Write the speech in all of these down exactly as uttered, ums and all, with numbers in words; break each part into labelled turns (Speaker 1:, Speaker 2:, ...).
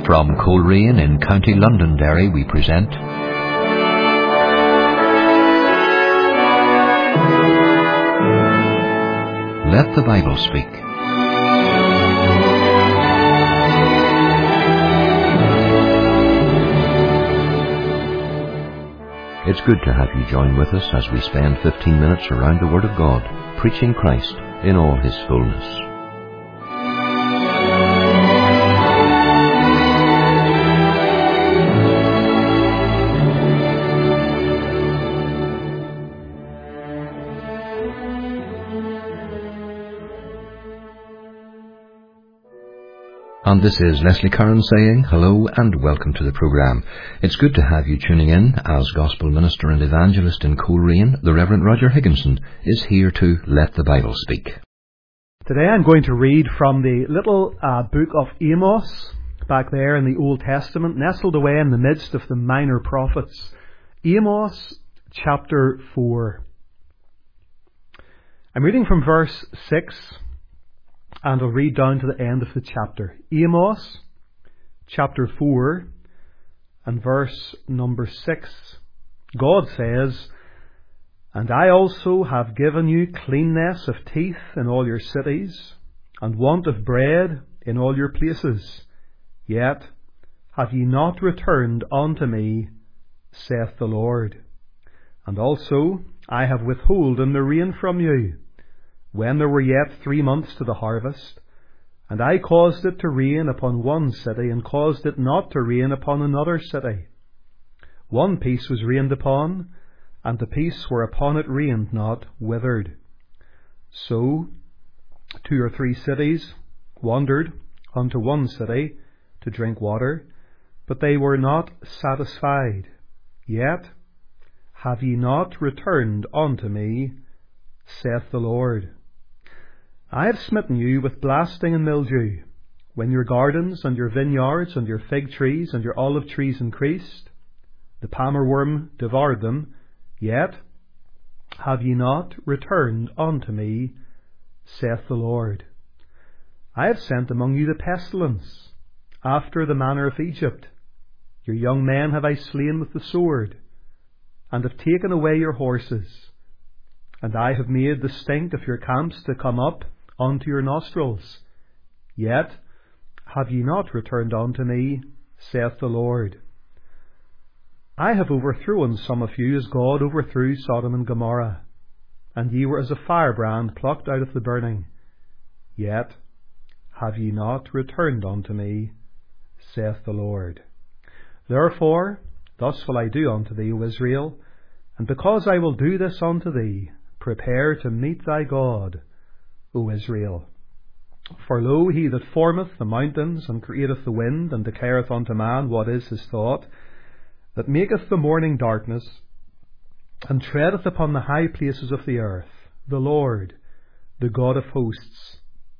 Speaker 1: From Coleraine in County Londonderry we present Let the Bible Speak. It's good to have you join with us as we spend fifteen minutes around the Word of God, preaching Christ in all His fullness. And this is Leslie Curran saying hello and welcome to the programme. It's good to have you tuning in as Gospel Minister and Evangelist in Coleraine, the Reverend Roger Higginson, is here to let the Bible speak.
Speaker 2: Today I'm going to read from the little uh, book of Amos, back there in the Old Testament, nestled away in the midst of the minor prophets. Amos chapter four. I'm reading from verse six. And I'll read down to the end of the chapter. Amos, chapter four, and verse number six. God says, "And I also have given you cleanness of teeth in all your cities, and want of bread in all your places. Yet have ye not returned unto me, saith the Lord. And also I have withholden the rain from you, when there were yet three months to the harvest, and I caused it to rain upon one city, and caused it not to rain upon another city. One piece was rained upon, and the piece whereupon it rained not withered. So two or three cities wandered unto one city to drink water, but they were not satisfied. Yet have ye not returned unto me, saith the Lord. I have smitten you with blasting and mildew, when your gardens and your vineyards and your fig trees and your olive trees increased. The palmer worm devoured them, yet have ye not returned unto me, saith the Lord. I have sent among you the pestilence, after the manner of Egypt. Your young men have I slain with the sword, and have taken away your horses. And I have made the stink of your camps to come up unto your nostrils. Yet have ye not returned unto me, saith the Lord. I have overthrown some of you as God overthrew Sodom and Gomorrah, and ye were as a firebrand plucked out of the burning. Yet have ye not returned unto me, saith the Lord. Therefore thus will I do unto thee, O Israel, and because I will do this unto thee, prepare to meet thy God, O Israel. For lo, he that formeth the mountains, and createth the wind, and declareth unto man what is his thought, that maketh the morning darkness, and treadeth upon the high places of the earth, the Lord, the God of hosts,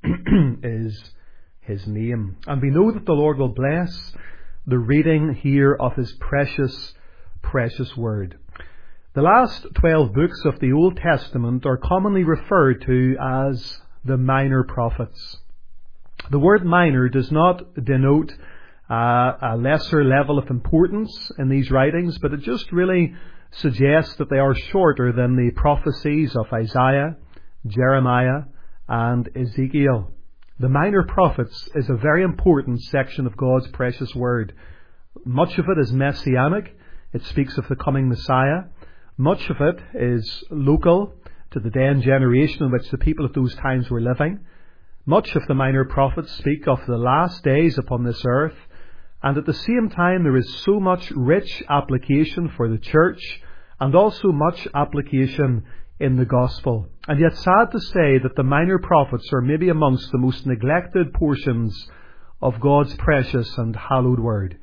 Speaker 2: is his name. And we know that the Lord will bless the reading here of his precious, precious word. The last twelve books of the Old Testament are commonly referred to as the minor prophets. The word minor does not denote uh, a lesser level of importance in these writings, but it just really suggests that they are shorter than the prophecies of Isaiah, Jeremiah, and Ezekiel. The minor prophets is a very important section of God's precious word. Much of it is messianic. It speaks of the coming Messiah. Much of it is local to the day and generation in which the people of those times were living. Much of the minor prophets speak of the last days upon this earth, and at the same time there is so much rich application for the church, and also much application in the gospel. And yet sad to say that the minor prophets are maybe amongst the most neglected portions of God's precious and hallowed word.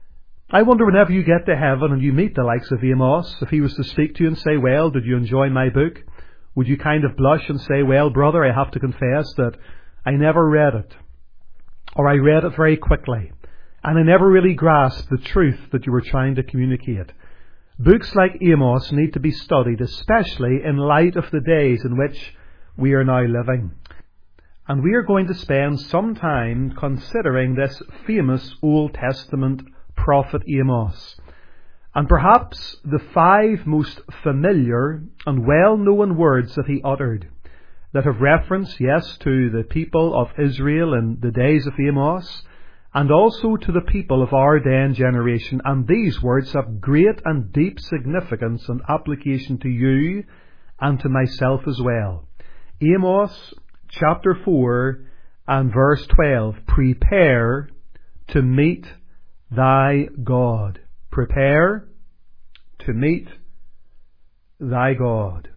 Speaker 2: I wonder, whenever you get to heaven and you meet the likes of Amos, if he was to speak to you and say, well, did you enjoy my book? Would you kind of blush and say, well, brother, I have to confess that I never read it, or I read it very quickly, and I never really grasped the truth that you were trying to communicate. Books like Amos need to be studied, especially in light of the days in which we are now living. And we are going to spend some time considering this famous Old Testament prophet Amos, and perhaps the five most familiar and well-known words that he uttered that have reference, yes, to the people of Israel in the days of Amos, and also to the people of our day and generation. And these words have great and deep significance and application to you and to myself as well. Amos chapter four and verse twelve. Prepare to meet thy God. Prepare to meet thy God.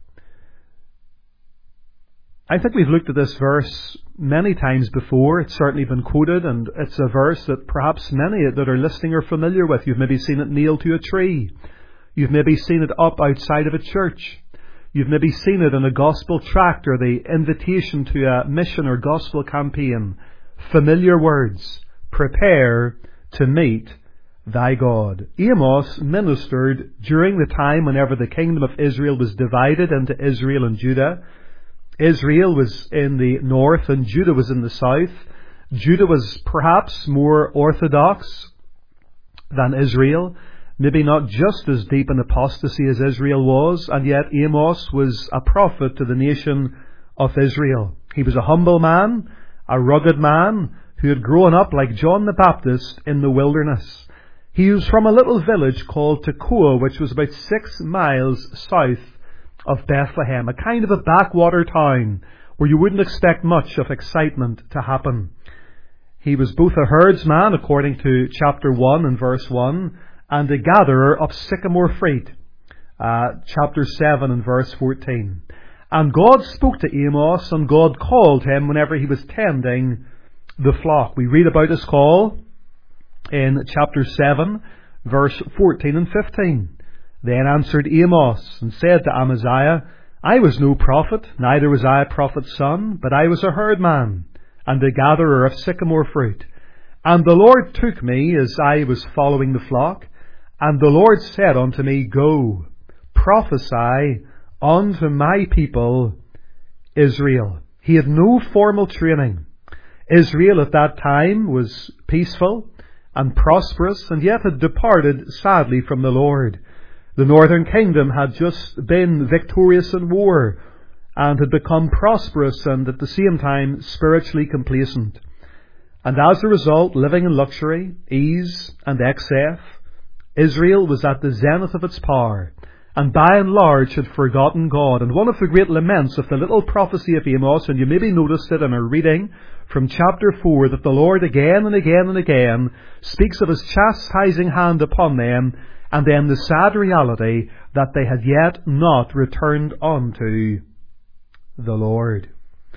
Speaker 2: I think we've looked at this verse many times before. It's certainly been quoted, and it's a verse that perhaps many that are listening are familiar with. You've maybe seen it nailed to a tree. You've maybe seen it up outside of a church. You've maybe seen it in a gospel tract or the invitation to a mission or gospel campaign. Familiar words. Prepare to meet thy God. Amos ministered during the time whenever the kingdom of Israel was divided into Israel and Judah. Israel was in the north and Judah was in the south. Judah was perhaps more orthodox than Israel. Maybe not just as deep in apostasy as Israel was, and yet Amos was a prophet to the nation of Israel. He was a humble man, a rugged man, who had grown up like John the Baptist in the wilderness. He was from a little village called Tekoa, which was about six miles south of Bethlehem, a kind of a backwater town where you wouldn't expect much of excitement to happen. He was both a herdsman, according to chapter one and verse one, and a gatherer of sycamore fruit, uh, chapter seven and verse fourteen. And God spoke to Amos, and God called him whenever he was tending the flock. We read about his call in chapter seven, verse fourteen and fifteen. Then answered Amos, and said to Amaziah, I was no prophet, neither was I a prophet's son, but I was a herdman, and a gatherer of sycamore fruit. And the Lord took me as I was following the flock, and the Lord said unto me, Go, prophesy unto my people Israel. He had no formal training. Israel at that time was peaceful and prosperous, and yet had departed sadly from the Lord. The northern kingdom had just been victorious in war, and had become prosperous and at the same time spiritually complacent. And as a result, living in luxury, ease and excess, Israel was at the zenith of its power, and by and large had forgotten God. And one of the great laments of the little prophecy of Amos, and you maybe noticed it in our reading from chapter four, that the Lord again and again and again speaks of his chastising hand upon them, and then the sad reality that they had yet not returned unto the Lord.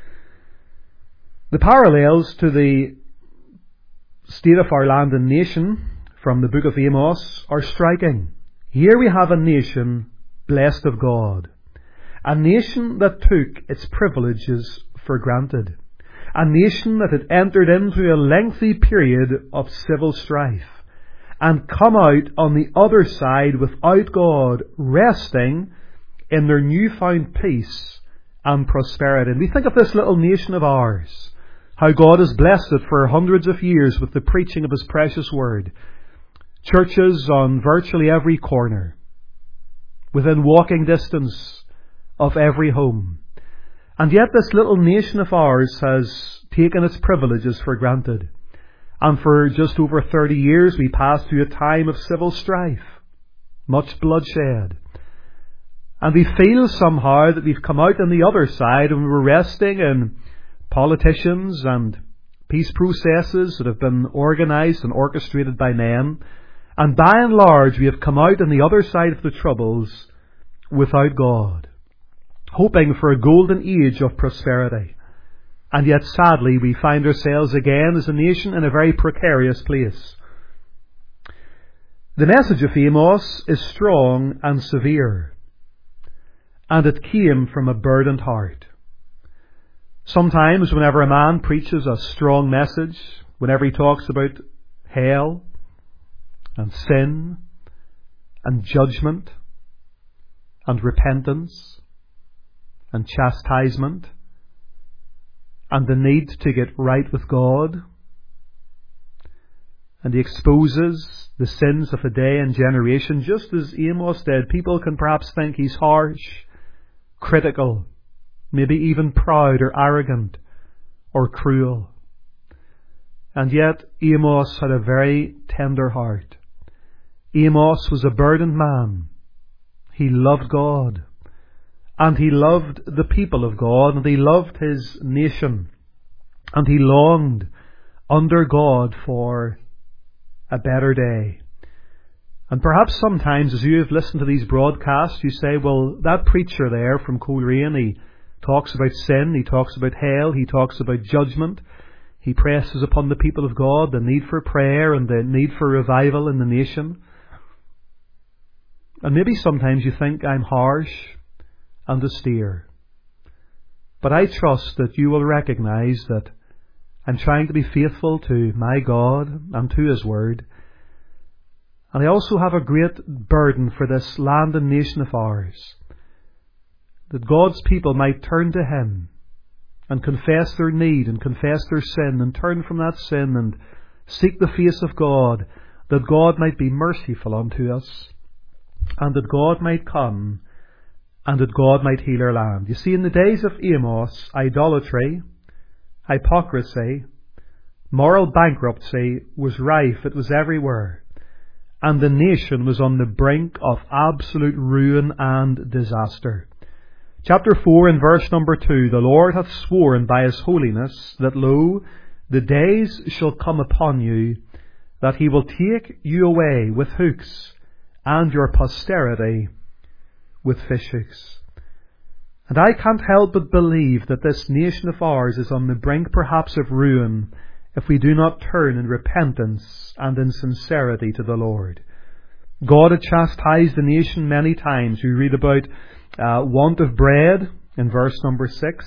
Speaker 2: The parallels to the state of our land and nation from the book of Amos are striking. Here we have a nation blessed of God, a nation that took its privileges for granted, a nation that had entered into a lengthy period of civil strife, and come out on the other side without God, resting in their newfound peace and prosperity. And we think of this little nation of ours, how God has blessed it for hundreds of years with the preaching of his precious word. Churches on virtually every corner, within walking distance of every home. And yet this little nation of ours has taken its privileges for granted. And for just over thirty years we passed through a time of civil strife, much bloodshed. And we feel somehow that we've come out on the other side and we're resting in politicians and peace processes that have been organised and orchestrated by men. And by and large we have come out on the other side of the troubles without God, hoping for a golden age of prosperity. And yet sadly we find ourselves again as a nation in a very precarious place. The message of Amos is strong and severe, and it came from a burdened heart. Sometimes whenever a man preaches a strong message, whenever he talks about hell and sin and judgment and repentance and chastisement and the need to get right with God. And he exposes the sins of a day and generation, just as Amos did. People can perhaps think he's harsh, critical, maybe even proud or arrogant or cruel. And yet Amos had a very tender heart. Amos was a burdened man. He loved God. And he loved the people of God, and he loved his nation. And he longed under God for a better day. And perhaps sometimes as you have listened to these broadcasts, you say, well, that preacher there from Coleraine, he talks about sin, he talks about hell, he talks about judgment. He presses upon the people of God the need for prayer and the need for revival in the nation. And maybe sometimes you think I'm harsh and austere. But I trust that you will recognize that I'm trying to be faithful to my God and to His Word. And I also have a great burden for this land and nation of ours, that God's people might turn to Him and confess their need and confess their sin and turn from that sin and seek the face of God, that God might be merciful unto us and that God might come and that God might heal our land. You see, in the days of Amos, idolatry, hypocrisy, moral bankruptcy was rife. It was everywhere. And the nation was on the brink of absolute ruin and disaster. Chapter four and verse number two, the Lord hath sworn by His holiness that, lo, the days shall come upon you, that He will take you away with hooks, and your posterity with fish hooks. And I can't help but believe that this nation of ours is on the brink perhaps of ruin if we do not turn in repentance and in sincerity to the Lord. God had chastised the nation many times. We read about uh, want of bread in verse number six.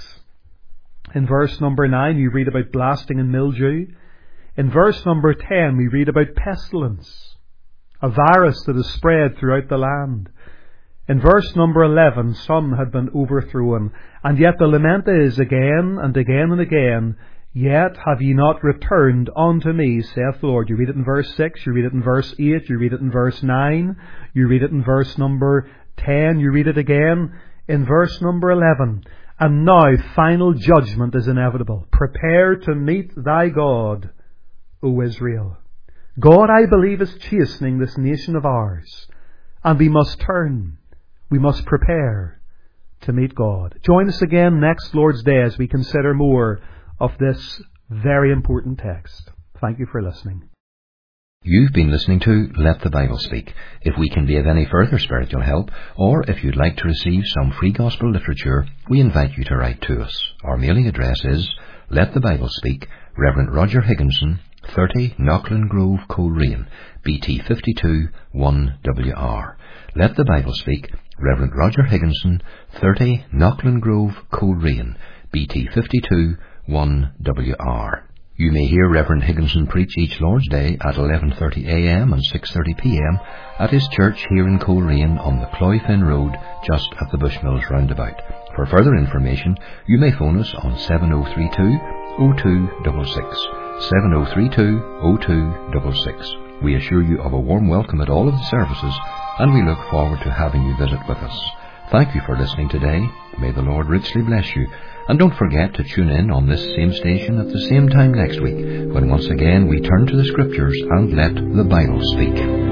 Speaker 2: In verse number nine we read about blasting and mildew. In verse number ten we read about pestilence, a virus that is spread throughout the land. In verse number eleven, some had been overthrown. And yet the lament is again and again and again, yet have ye not returned unto me, saith the Lord. You read it in verse six, you read it in verse eight, you read it in verse nine, you read it in verse number ten, you read it again in verse number eleven. And now final judgment is inevitable. Prepare to meet thy God, O Israel. God, I believe, is chastening this nation of ours. And we must turn. We must prepare to meet God. Join us again next Lord's Day as we consider more of this very important text. Thank you for listening.
Speaker 1: You've been listening to Let the Bible Speak. If we can be of any further spiritual help, or if you'd like to receive some free gospel literature, we invite you to write to us. Our mailing address is Let the Bible Speak, Reverend Roger Higginson, thirty Knockland Grove, Coleraine, B T fifty-two one W R. Let the Bible Speak, Reverend Roger Higginson, thirty Knockland Grove, Coleraine, B T fifty-two one W R. You may hear Reverend Higginson preach each Lord's Day at eleven thirty a m and six thirty p m at his church here in Coleraine on the Cloyfin Road, just at the Bushmills roundabout. For further information, you may phone us on seven oh three two, oh two six six, seven oh three two, oh two six six. We assure you of a warm welcome at all of the services, and we look forward to having you visit with us. Thank you for listening today. May the Lord richly bless you. And don't forget to tune in on this same station at the same time next week, when once again we turn to the Scriptures and let the Bible speak.